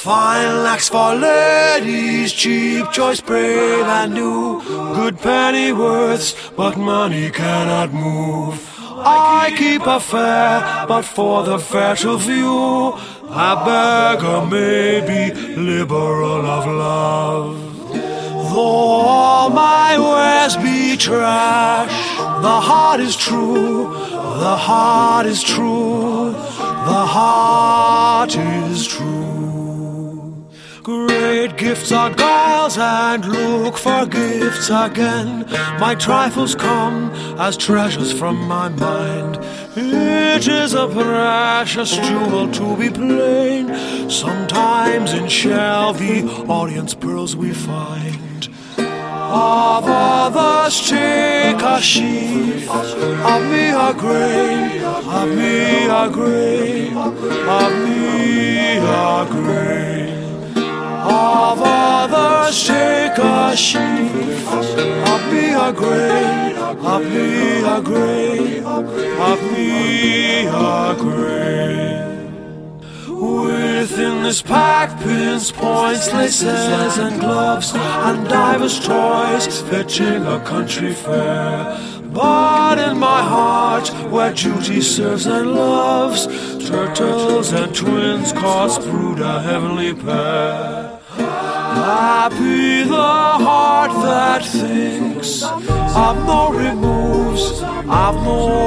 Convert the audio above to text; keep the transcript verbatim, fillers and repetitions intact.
Fine lacks for ladies, cheap choice, brave and new. Good pennyworths, but money cannot move. I keep a fair, but for the fair to view, a beggar may be liberal of love. Though all my wares be trash, the heart is true, the heart is true, the heart is true. Great gifts are guiles, and look for gifts again. My trifles come as treasures from my mind. It is a precious jewel to be plain. Sometimes in shell the audience pearls we find. Of others take a sheaf, of me a grain, of me a grain, of me a grain. Of others take a sheaf, of me a grain, of me a grain, of me a grain. Within this pack, pins, points, laces, and gloves, and divers toys fetching a country fair. But in my heart, where duty serves and loves, turtles and twins cause brood a heavenly pair. Happy the heart that thinks of no removes, of no